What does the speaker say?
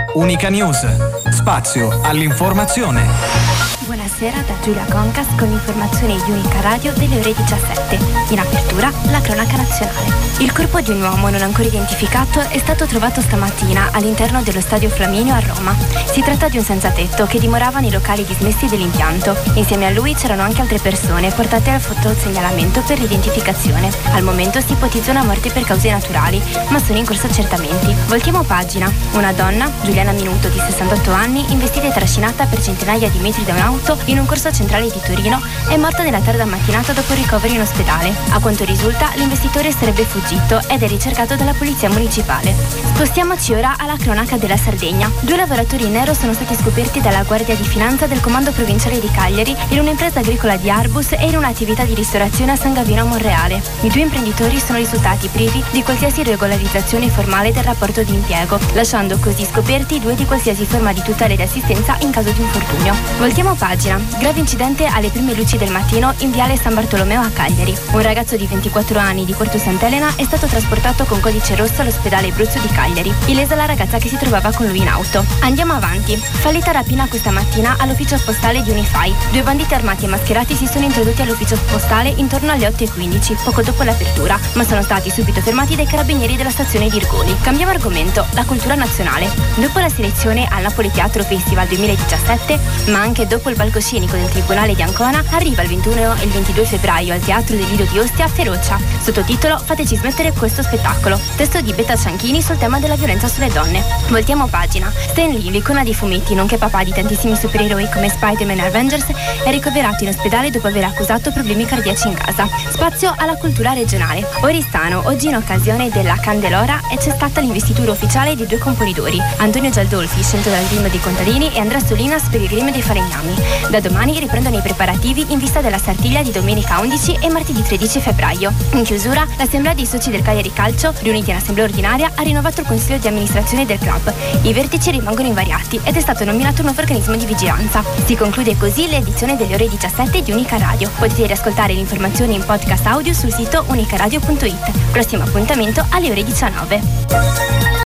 Unica News, spazio all'informazione. Buonasera da Giulia Concas con l'informazione di Unica Radio delle ore 17. In apertura, la cronaca nazionale. Il corpo di un uomo non ancora identificato è stato trovato stamattina all'interno dello Stadio Flaminio a Roma. Si tratta di un senzatetto che dimorava nei locali dismessi dell'impianto. Insieme a lui c'erano anche altre persone portate al fotosegnalamento per l'identificazione. Al momento si ipotizza una morte per cause naturali, ma sono in corso accertamenti. Voltiamo pagina. Una donna, Giuliana Minuto, di 68 anni, investita e trascinata per centinaia di metri da un'auto in un corso centrale di Torino, è morta nella tarda mattinata dopo il ricovero in ospedale. A quanto risulta, l'investitore sarebbe fuggito ed è ricercato dalla polizia municipale. Spostiamoci ora alla cronaca della Sardegna. 2 lavoratori in nero sono stati scoperti dalla Guardia di Finanza del Comando Provinciale di Cagliari in un'impresa agricola di Arbus e in un'attività di ristorazione a San Gavino a Monreale. I 2 imprenditori sono risultati privi di qualsiasi regolarizzazione formale del rapporto di impiego, lasciando così scoperti 2 di qualsiasi forma di tutela ed assistenza in caso di infortunio. Voltiamo pagina. Grave incidente alle prime luci del mattino in viale San Bartolomeo a Cagliari. Un ragazzo di 24 anni di Porto Sant'Elena è stato trasportato con codice rosso all'ospedale Bruzzo di Cagliari. Illesa la ragazza che si trovava con lui in auto. Andiamo avanti. Fallita rapina questa mattina all'ufficio postale di Unify. 2 banditi armati e mascherati si sono introdotti all'ufficio postale intorno alle 8:15, poco dopo l'apertura, ma sono stati subito fermati dai carabinieri della stazione di Irgoni. Cambiamo argomento, la cultura nazionale. Dopo la selezione al Napoli Teatro Festival 2017, ma anche dopo il palcoscenico del Tribunale di Ancona, arriva il 21 e il 22 febbraio al Teatro del Lido di Ostia Ferocia. Sottotitolo Fateci smettere questo spettacolo. Testo di Betta Cianchini sul tema della violenza sulle donne. Voltiamo pagina. Stan Lee, l'icona dei fumetti, nonché papà di tantissimi supereroi come Spider-Man e Avengers, è ricoverato in ospedale dopo aver accusato problemi cardiaci in casa. Spazio alla cultura regionale. Oristano, oggi in occasione della Candelora c'è stata l'investitura ufficiale di 2 componitore, Antonio Gialdolfi, scelto dal Green dei Contadini, e Andrea Solinas per il Green dei Falegnami. Da domani riprendono i preparativi in vista della Sartiglia di domenica 11 e martedì 13 febbraio. In chiusura, l'assemblea dei soci del Cagliari Calcio, riuniti in assemblea ordinaria, ha rinnovato il consiglio di amministrazione del club. I vertici rimangono invariati ed è stato nominato un nuovo organismo di vigilanza. Si conclude così l'edizione delle ore 17 di Unica Radio. Potete riascoltare le informazioni in podcast audio sul sito unicaradio.it. Prossimo appuntamento alle ore 19.